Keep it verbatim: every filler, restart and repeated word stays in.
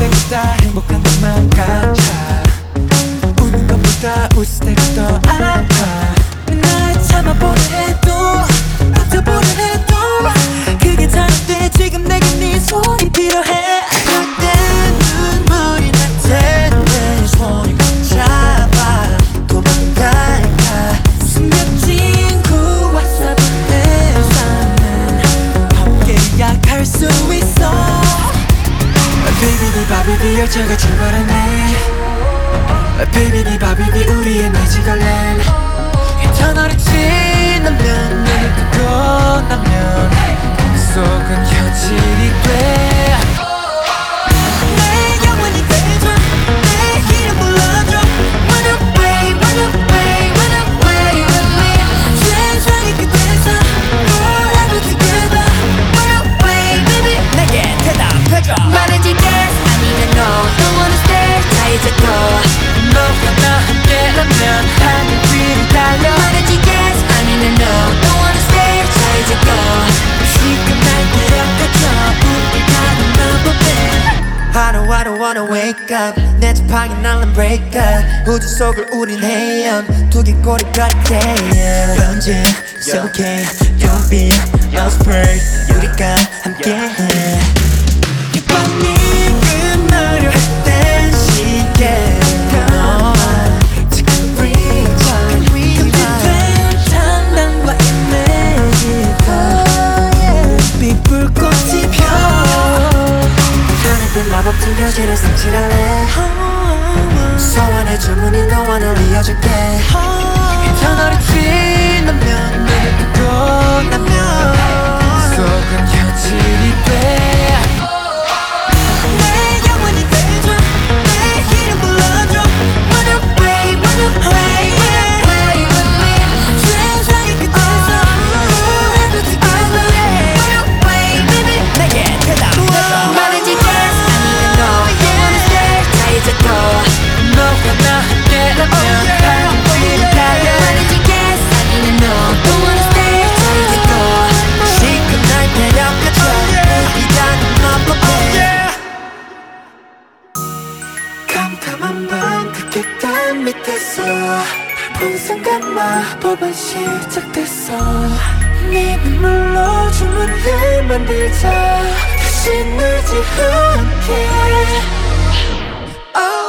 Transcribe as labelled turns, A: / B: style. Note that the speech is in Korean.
A: 때보다 행복한 것만 같아. 우는 것보다 웃을 때가 더 아파. 날 참아보려 해도 버텨보려 해도 그게 잘 안돼. 지금 내게 네 손이 필요해. 그때 눈물이 날 텐데 손이 꼭 잡아 도망갈까. 숨겨진 구와 사던 내 삶은 함께 약할 수 있어. Baby 네 바비비 열차가 출발하네. Baby 네 바비비 우리의 매직얼랜드. 터널이 지나면 눈을 뜨고 나면 속은 현실이 돼. 내 영원히 되줘. 내 이름 불러줘. Run away, run away, run away with me. 세상의 끝에서 forever together. Run away baby. 내게 대답해줘.
B: 말해줄게 아니면 no Don't wanna stay 자 이제 go
A: 너와 나 함께라면 하늘 위로 달려.
B: 말해줄게 아니면 no Don't wanna stay 자 이제 go
A: 지금 날 데려가줘. 우리 가는 마법에. I don't, I don't wanna wake up. 내 지팡이 날란 break up. 우주 속을 우린 헤엄 두개골이 같아. 언제 so okay Don't be afraid. 우리가 함께해. 이 밤이 끝나려 했던 시계 지금 rewind. 그때된 장난과 이미지가 빛불꽃이 펴. 하늘빛 마법 들려지는 성취할래. 소원의 주문이 너와 날 이어줄게. 터널이 지나면 눈을 뜨고 나면 속은 현실이 돼. 내 영원히 되줘. 내 이름 불러줘. Run away, run away, run away with me. 세상의 끝에서 forever together. Run away baby. 내게 대답해줘.
B: 말해줄게 아니면 no Don't wanna stay 자 이제 go
A: 너와 나 함께라면 하늘 위로 달려.
B: 말해줄게 아니면 no Don't wanna stay 자 이제 go
A: 지금 날 데려가줘. 우리라는 마법에. 캄캄한 밤 그 계단 밑에서 본 순간 마법은 시작됐어. 네 눈물로 주문을 만들자. 다시 늘지 않게. Oh